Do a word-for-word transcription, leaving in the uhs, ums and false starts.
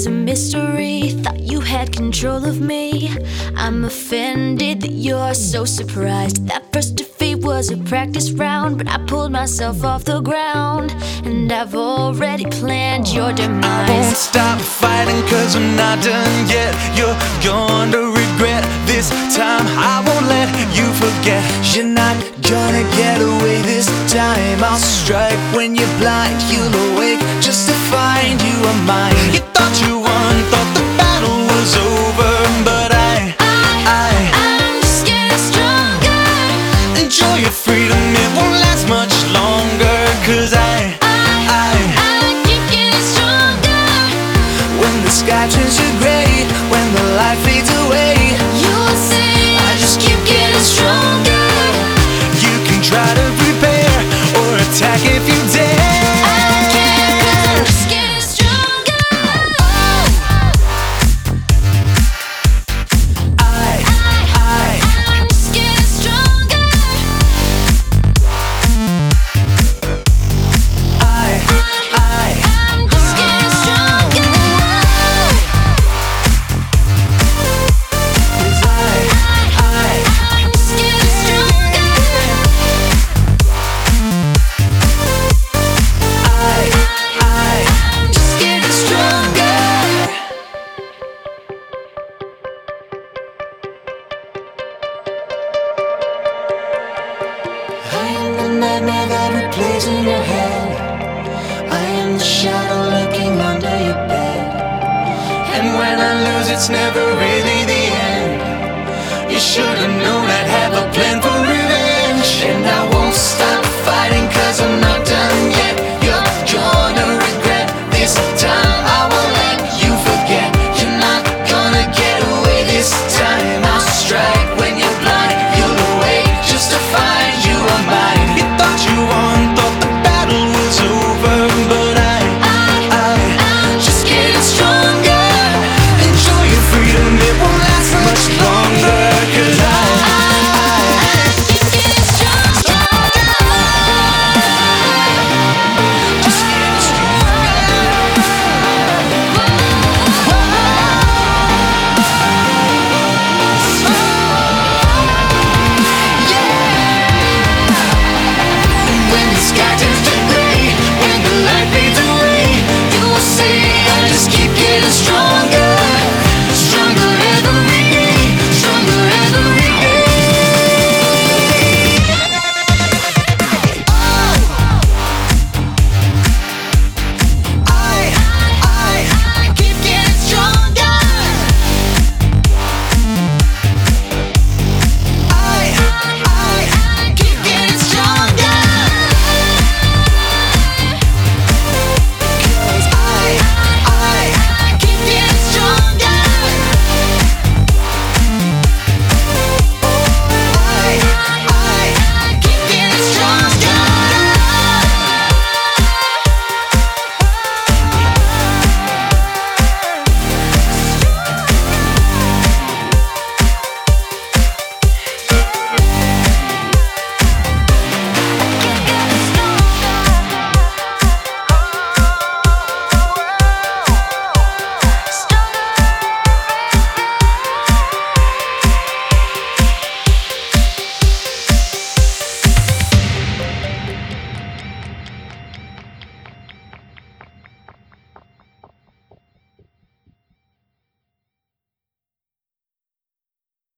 is a mystery. Thought you had control of me. I'm offended that you're so surprised. That first defeat was a practice round, but I pulled myself off the ground, and I've already planned your demise. I won't stop fighting cause I'm not done yet. You're going to regret this time. I won't let you forget. You're not gonna get away this time. I'll strike when you're blind. You'll awake just to find you are mine. You thought you won, thought the battle was over, but I, I, I I'm just getting stronger. enjoy your freedom, it won't last much longer. Cause I, I, I keep getting stronger. when the sky turns to gray, when the light fades away, You'll see I just keep getting stronger. You can try to prepare or attack if you dare. I can't, cause I'm just getting stronger. I, I, I'm just getting stronger. I, I, I'm just getting stronger. cause I, I, I'm just getting stronger. I, I, I'm just getting stronger. I am the nightmare that replays in your head. I am the shadow lurking under your bed. And when I lose, it's never really the end. You should've known I'd have a plan for revenge, and I won't stop